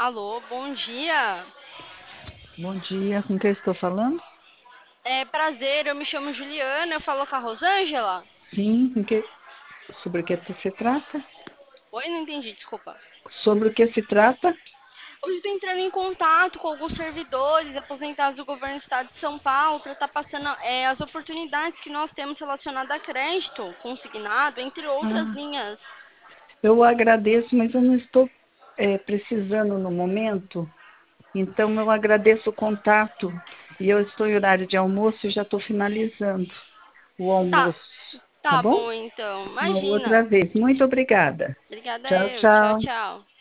Alô, bom dia. Bom dia, com quem eu estou falando? É prazer, eu me chamo Juliana, eu falo com a Rosângela. Sim, sobre o que se trata? Oi, não entendi, desculpa. Sobre o que se trata? Hoje estou entrando em contato com alguns servidores aposentados do governo do estado de São Paulo para estar passando as oportunidades que nós temos relacionadas a crédito consignado, entre outras Ah, linhas. eu agradeço, mas eu não estou precisando no momento, então eu agradeço o contato e eu estou em horário de almoço e já estou finalizando o Tá, almoço, tá tá bom? bom então. Uma outra Imagina. vez. Muito obrigada. Obrigada Tchau, eu. Tchau, tchau. tchau.